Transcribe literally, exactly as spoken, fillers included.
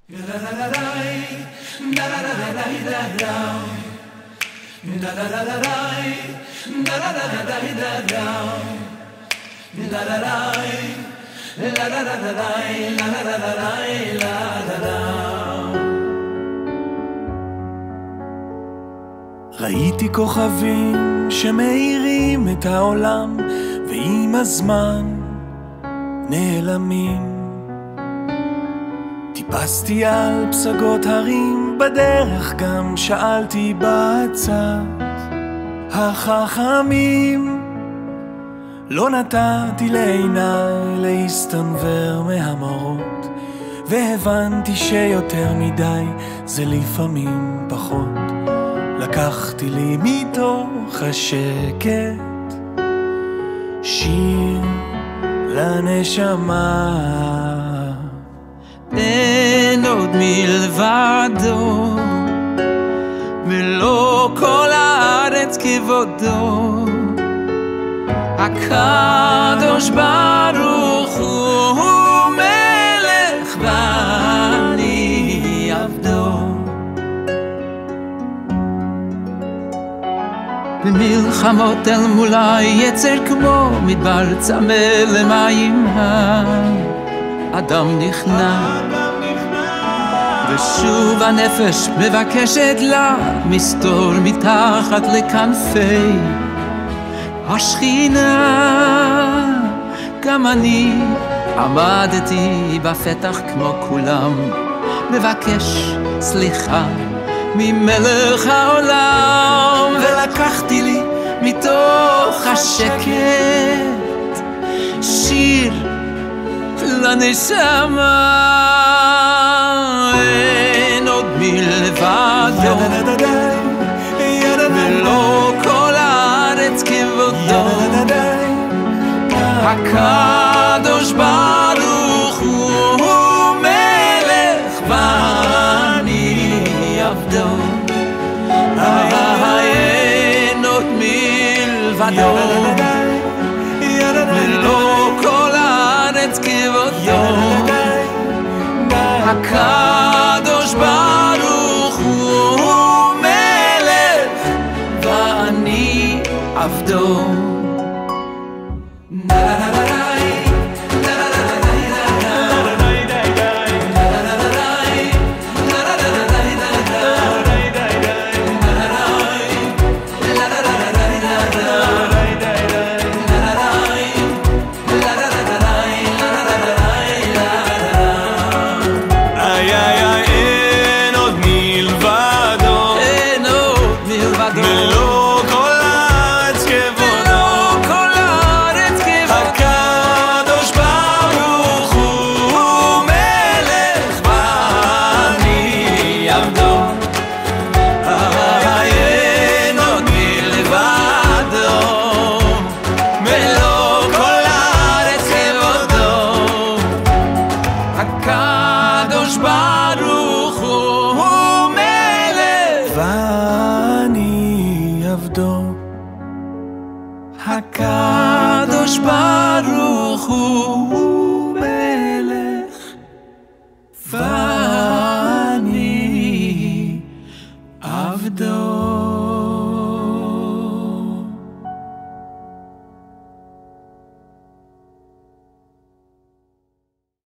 ראיתי כוכבים שמאירים את העולם ועם הזמן נעלמים. טיפסתי על פסגות הרים בדרך, גם שאלתי בצד החכמים. לא נתתי לעיניי להסתנוור מהמראות, והבנתי שיותר מדי זה לפעמים פחות. לקחתי לי מתוך השקט שיר לנשמה. אין עוד מלבדו, ולא כל הארץ כבודו. הקדוש ברוך הוא מלך ואני עבדו. במלחמות אל מול היצר כמו מדבר צמא למים, האדם נכנע, ושוב הנפש מבקשת לה מסתור מתחת לכנפי השכינה. גם אני עמדתי בפתח כמו כולם, מבקש סליחה ממלך העולם, ולקחתי לי מתוך השקט שיר לנשמה. אין עוד מלבדו, ולא כל הארץ כבודו. הקדוש ברוך הוא מלך ואני עבדו. אין עוד מלבדו, ולא כל הארץ כבודו. הקדוש